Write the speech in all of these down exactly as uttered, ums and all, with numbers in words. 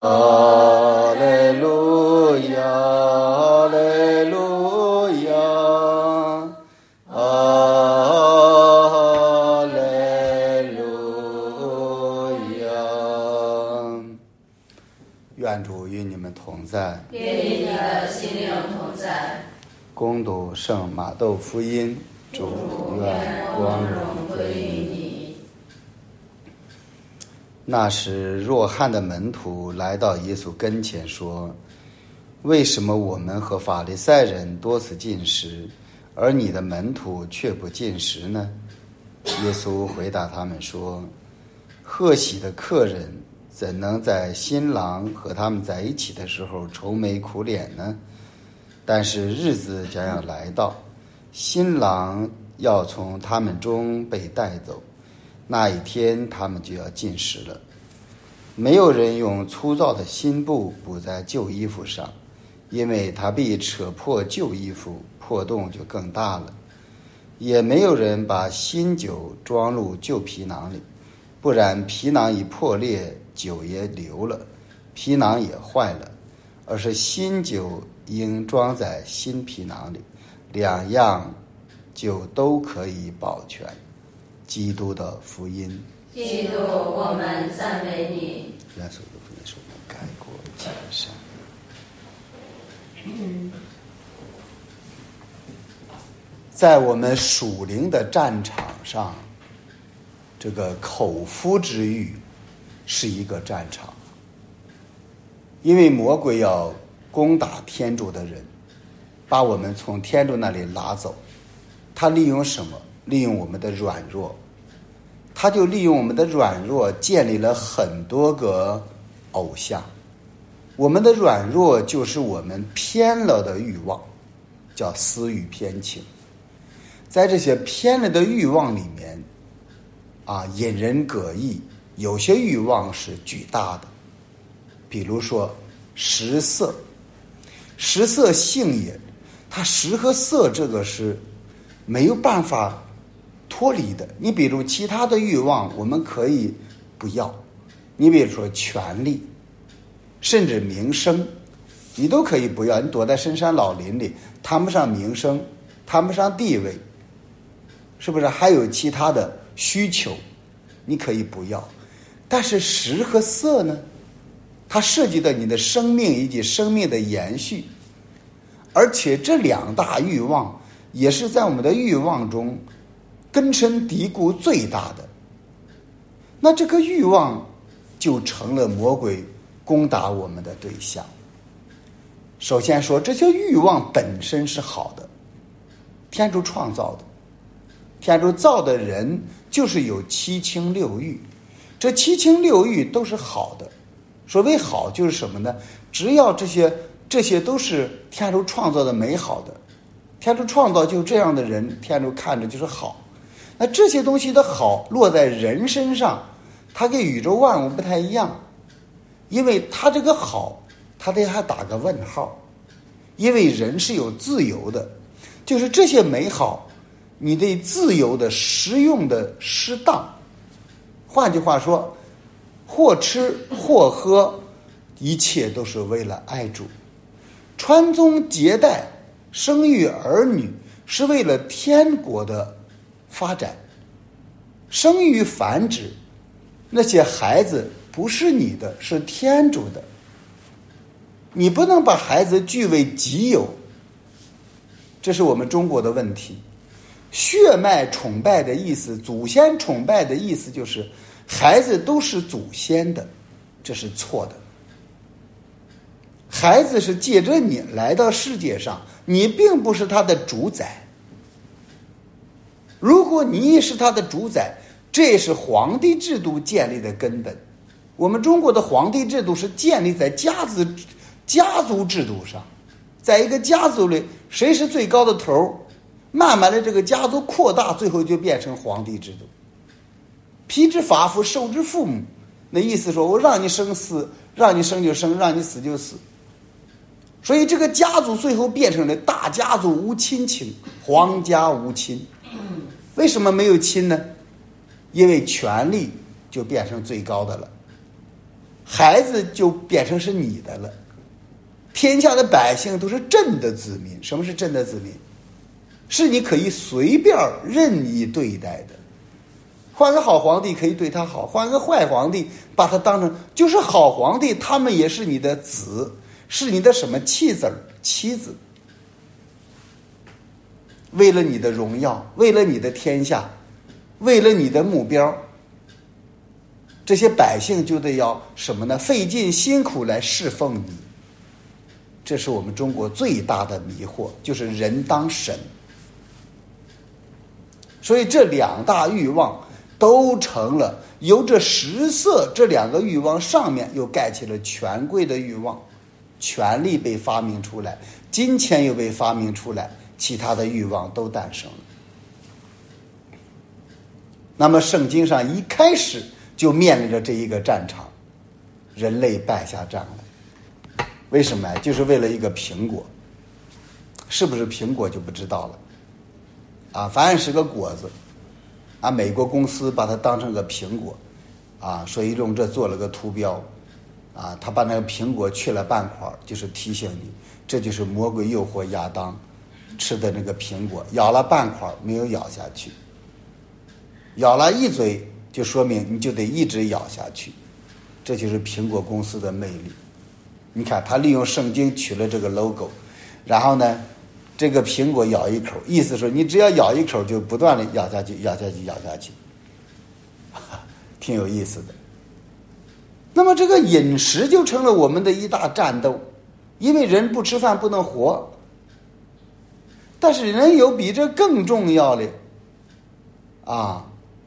哈利路亚，哈利路亚，哈利路亚。愿主与你们同在， 愿与你的心灵同在。 恭读圣马窦福音，主愿光荣归于你。那时若翰的门徒来到耶稣跟前说，为什么我们和法利赛人多次进食，而你的门徒却不进食呢？耶稣回答他们说，贺喜的客人怎能在新郎和他们在一起的时候愁眉苦脸呢？但是日子将要来到，新郎要从他们中被带走，那一天他们就要进食了。没有人用粗糙的新布补在旧衣服上，因为他必扯破旧衣服，破洞就更大了。也没有人把新酒装入旧皮囊里，不然皮囊一破裂，酒也流了，皮囊也坏了。而是新酒应装在新皮囊里，两样就都可以保全。基督的福音。 基督，我们赞美你。 愿所有的福音是我们改过迁善。在我们属灵的战场上，这个口腹之欲是一个战场，因为魔鬼要攻打天主的人，把我们从天主那里拉走。他利用什么？利用我们的软弱。他就利用我们的软弱建立了很多个偶像。我们的软弱就是我们偏了的欲望，叫私欲偏情。在这些偏了的欲望里面啊，引人膈应。有些欲望是巨大的，比如说食色，食色性也，它食和色这个是没有办法脱离的。你比如其他的欲望我们可以不要，你比如说权力，甚至名声，你都可以不要。你躲在深山老林里，谈不上名声，谈不上地位，是不是？还有其他的需求，你可以不要。但是食和色呢，它涉及到你的生命以及生命的延续，而且这两大欲望也是在我们的欲望中根深蒂固最大的。那这个欲望就成了魔鬼攻打我们的对象。首先说，这些欲望本身是好的，天主创造的，天主造的人就是有七情六欲，这七情六欲都是好的。所谓好就是什么呢？只要这些这些都是天主创造的美好的，天主创造就这样的人，天主看着就是好。那这些东西的好落在人身上，它跟宇宙万物不太一样，因为它这个好，它得还打个问号，因为人是有自由的，就是这些美好，你得自由的使用的适当。换句话说，或吃或喝，一切都是为了爱主。传宗接代，生育儿女，是为了天国的发展。生育繁殖，那些孩子不是你的，是天主的，你不能把孩子据为己有，这是我们中国的问题。血脉崇拜的意思，祖先崇拜的意思就是孩子都是祖先的，这是错的。孩子是借着你来到世界上，你并不是他的主宰。如果你是他的主宰，这也是皇帝制度建立的根本。我们中国的皇帝制度是建立在家族家族制度上，在一个家族里谁是最高的头，慢慢的这个家族扩大，最后就变成皇帝制度。披之发肤，受之父母，那意思说我让你生死，让你生就生，让你死就死。所以这个家族最后变成了大家族无亲情，皇家无亲。为什么没有亲呢？因为权力就变成最高的了。 孩子就变成是你的了。天下的百姓都是朕的子民。什么是朕的子民？是你可以随便任意对待的。换个好皇帝可以对他好，换个坏皇帝把他当成就是好皇帝，他们也是你的子，是你的什么妻子妻子。为了你的荣耀，为了你的天下，为了你的目标，这些百姓就得要什么呢？费尽辛苦来侍奉你。这是我们中国最大的迷惑，就是人当神。所以这两大欲望都成了由这食色这两个欲望上面又盖起了权贵的欲望，权力被发明出来，金钱又被发明出来，其他的欲望都诞生了。那么圣经上一开始就面临着这一个战场，人类败下仗来。为什么？就是为了一个苹果。是不是苹果就不知道了啊，反正是个果子啊，美国公司把它当成个苹果啊，所以用这做了个图标啊，他把那个苹果去了半块，就是提醒你，这就是魔鬼诱惑亚当吃的那个苹果，咬了半块没有咬下去，咬了一嘴就说明你就得一直咬下去，这就是苹果公司的魅力。你看他利用圣经取了这个 logo， 然后呢这个苹果咬一口，意思说你只要咬一口就不断的咬下去咬下去咬下去，挺有意思的。那么这个饮食就成了我们的一大战斗，因为人不吃饭不能活，但是人有比这更重要的啊，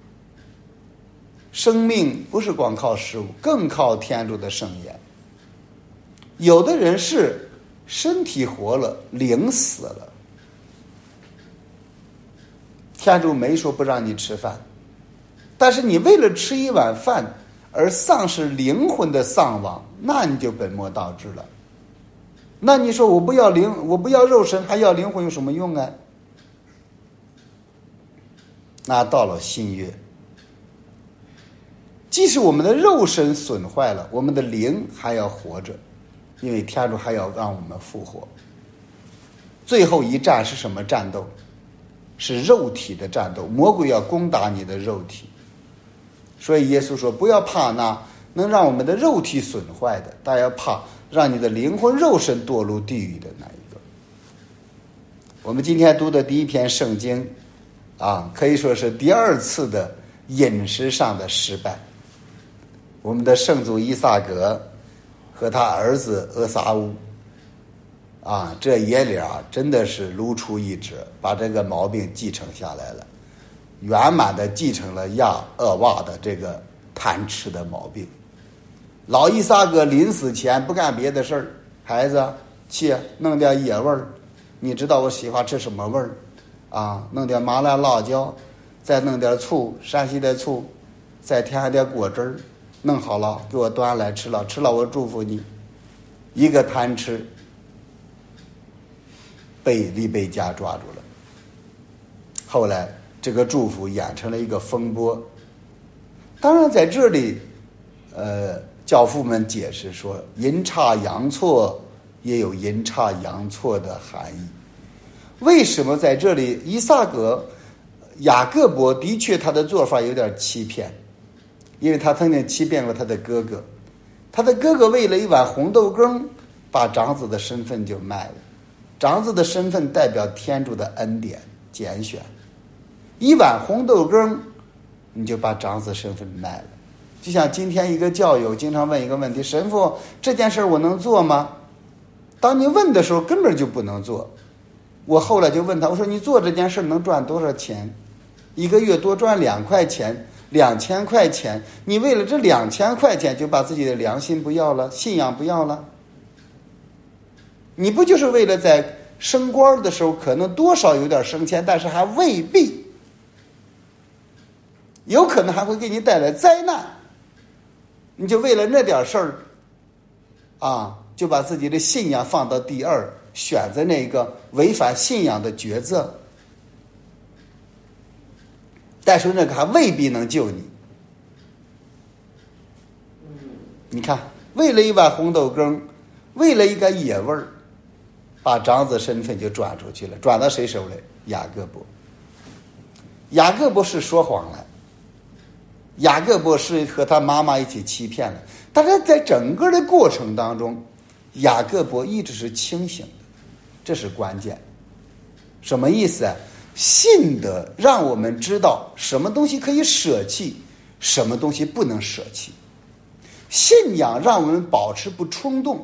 生命不是光靠食物，更靠天主的圣言。有的人是身体活了，灵死了，天主没说不让你吃饭，但是你为了吃一碗饭而丧失灵魂的丧亡，那你就本末倒置了。那你说我不要灵，我不要肉身，还要灵魂有什么用啊？那到了新约，即使我们的肉身损坏了，我们的灵还要活着，因为天主还要让我们复活。最后一战是什么战斗？是肉体的战斗，魔鬼要攻打你的肉体。所以耶稣说不要怕那能让我们的肉体损坏的，但要怕让你的灵魂肉身堕入地狱的那一个。我们今天读的第一篇圣经啊，可以说是第二次的饮食上的失败。我们的圣祖依撒格和他儿子俄撒乌啊，这爷俩真的是如出一辙，把这个毛病继承下来了，圆满的继承了亚厄娃的这个贪吃的毛病。老依撒格临死前不干别的事儿，孩子去弄点野味儿，你知道我喜欢吃什么味儿啊？弄点麻辣辣椒，再弄点醋，山西的醋，再添上点果汁儿，弄好了给我端来吃了，吃了我祝福你。一个贪吃，被利贝加抓住了。后来这个祝福演成了一个风波。当然在这里呃，教父们解释说，阴差阳错也有阴差阳错的含义。为什么在这里以撒格雅各伯的确他的做法有点欺骗，因为他曾经欺骗过他的哥哥，他的哥哥为了一碗红豆羹把长子的身份就卖了。长子的身份代表天主的恩典拣选，一碗红豆羹你就把长子身份卖了。就像今天一个教友经常问一个问题，神父这件事我能做吗？当你问的时候根本就不能做。我后来就问他，我说你做这件事能赚多少钱？一个月多赚两块钱，两千块钱，你为了这两千块钱就把自己的良心不要了，信仰不要了？你不就是为了在升官的时候可能多少有点升迁，但是还未必，有可能还会给你带来灾难，你就为了那点事儿啊，就把自己的信仰放到第二，选择那个违反信仰的抉择，但是那个还未必能救你。你看为了一碗红豆羹，为了一个野味儿，把长子身份就转出去了，转到谁手里？雅各伯。雅各伯是说谎了，雅各伯是和他妈妈一起欺骗了，但是在整个的过程当中，雅各伯一直是清醒的，这是关键。什么意思啊？信德让我们知道什么东西可以舍弃，什么东西不能舍弃。信仰让我们保持不冲动，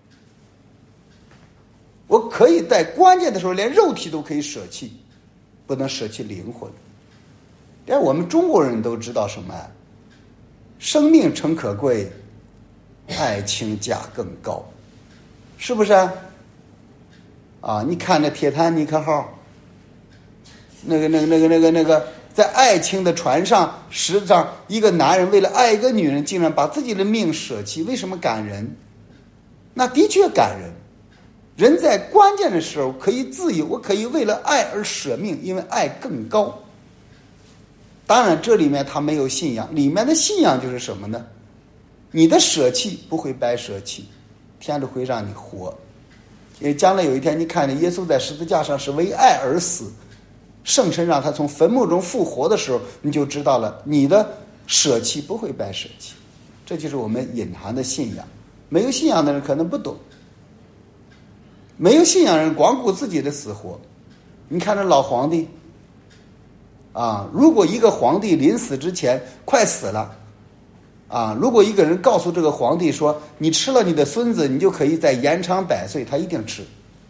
我可以在关键的时候连肉体都可以舍弃，不能舍弃灵魂。但我们中国人都知道什么啊？生命诚可贵，爱情价更高，是不是啊？啊，你看那铁达尼克号，那个、那个、那个、那个、那个，在爱情的船上，实际上一个男人为了爱一个女人，竟然把自己的命舍弃，为什么感人？那的确感人。人在关键的时候可以自由，我可以为了爱而舍命，因为爱更高。当然这里面他没有信仰，里面的信仰就是什么呢？你的舍弃不会白舍弃，天都会让你活。因为将来有一天你看见耶稣在十字架上是为爱而死，圣神让他从坟墓中复活的时候，你就知道了你的舍弃不会白舍弃。这就是我们隐含的信仰。没有信仰的人可能不懂，没有信仰人光顾自己的死活。你看这老皇帝啊，如果一个皇帝临死之前快死了啊，如果一个人告诉这个皇帝说你吃了你的孙子你就可以再延长百岁，他一定吃。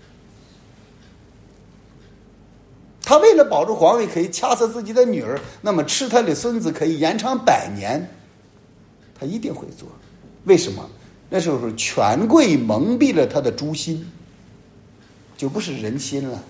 他为了保住皇位可以掐死自己的女儿，那么吃他的孙子可以延长百年，他一定会做。为什么？那时候权贵蒙蔽了他的诛心，就不是人心了。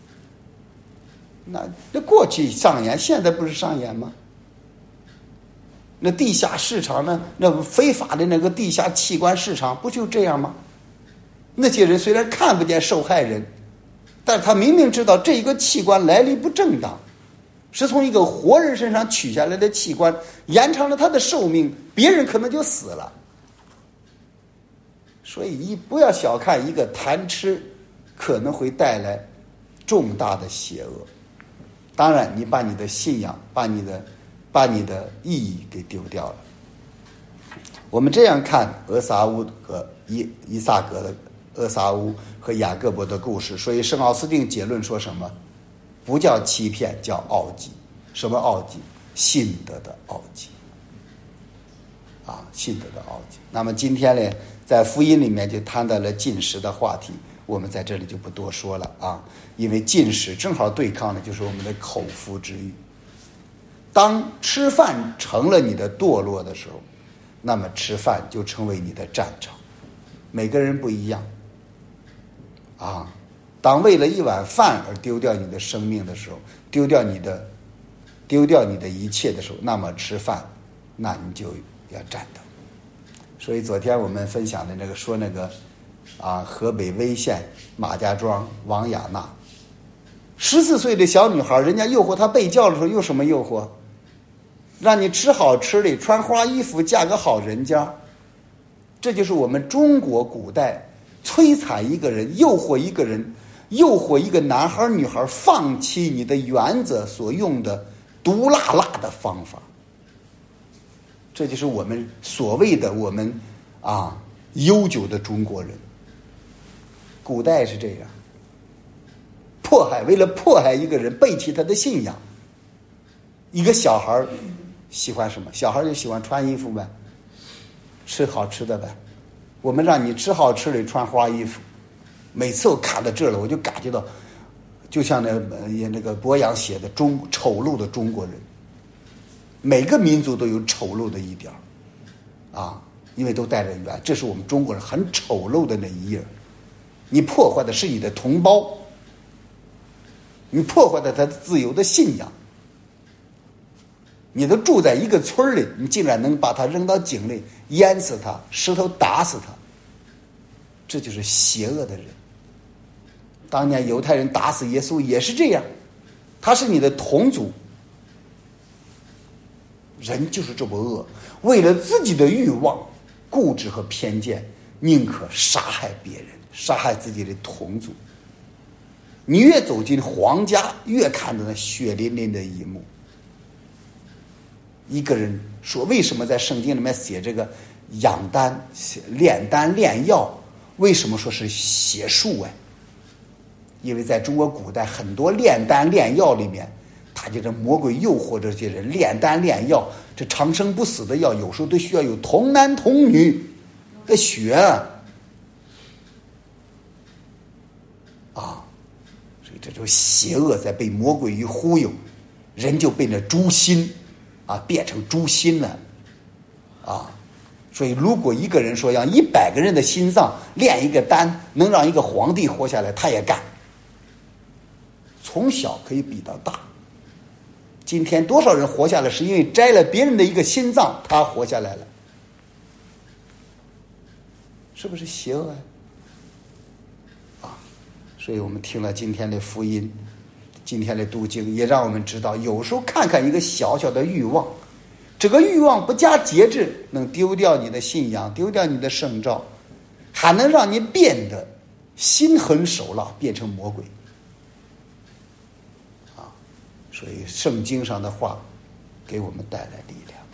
那那过去上演，现在不是上演吗？那地下市场呢？那非法的那个地下器官市场不就这样吗？那些人虽然看不见受害人，但是他明明知道这一个器官来历不正当，是从一个活人身上取下来的器官，延长了他的寿命，别人可能就死了。所以一不要小看一个贪吃可能会带来重大的邪恶。当然你把你的信仰把你的把你的意义给丢掉了。我们这样看俄撒乌和以以撒格的俄撒乌和雅各伯的故事，所以圣奥斯定结论说什么？不叫欺骗，叫傲极。什么傲极？信德的傲极啊，信德的傲极。那么今天呢，在福音里面就谈到了进食的话题，我们在这里就不多说了啊，因为进食正好对抗的就是我们的口腹之欲。当吃饭成了你的堕落的时候，那么吃饭就成为你的战场。每个人不一样啊，当为了一碗饭而丢掉你的生命的时候，丢掉你的丢掉你的一切的时候，那么吃饭那你就要战斗。所以昨天我们分享的那个说那个啊，河北威县马家庄王雅娜，十四岁的小女孩，人家诱惑她被教的时候有什么诱惑？让你吃好吃的，穿花衣服，嫁个好人家。这就是我们中国古代摧残一个人，诱惑一个人，诱惑一个男孩女孩放弃你的原则所用的毒辣辣的方法。这就是我们所谓的我们啊悠久的中国人。古代是这样，迫害，为了迫害一个人，背弃他的信仰。一个小孩喜欢什么？小孩就喜欢穿衣服呗，吃好吃的呗。我们让你吃好吃的，穿花衣服。每次我看到这了，我就感觉到，就像那也那个博洋写的中丑陋的中国人。每个民族都有丑陋的一点啊，因为都带着缘，这是我们中国人很丑陋的那一页。你破坏的是你的同胞，你破坏了他的自由的信仰。你都住在一个村里，你竟然能把他扔到井里淹死他，石头打死他，这就是邪恶的人。当年犹太人打死耶稣也是这样，他是你的同族。人就是这么恶，为了自己的欲望固执和偏见，宁可杀害别人，杀害自己的同族。你越走进皇家，越看到那血淋淋的一幕。一个人说，为什么在圣经里面写这个养丹、炼丹、炼药？为什么说是邪术哎？因为在中国古代，很多炼丹炼药里面，他就这魔鬼诱惑这些人炼丹炼药，这长生不死的药，有时候都需要有童男童女的血啊，所以这种邪恶在被魔鬼一忽悠，人就被那猪心啊变成猪心了啊。所以如果一个人说让一百个人的心脏炼一个丹能让一个皇帝活下来，他也干。从小可以比到大，今天多少人活下来是因为摘了别人的一个心脏，他活下来了，是不是邪恶啊？所以我们听了今天的福音，今天的读经，也让我们知道，有时候看看一个小小的欲望，这个欲望不加节制，能丢掉你的信仰，丢掉你的圣召，还能让你变得心狠手辣，变成魔鬼啊！所以圣经上的话给我们带来力量。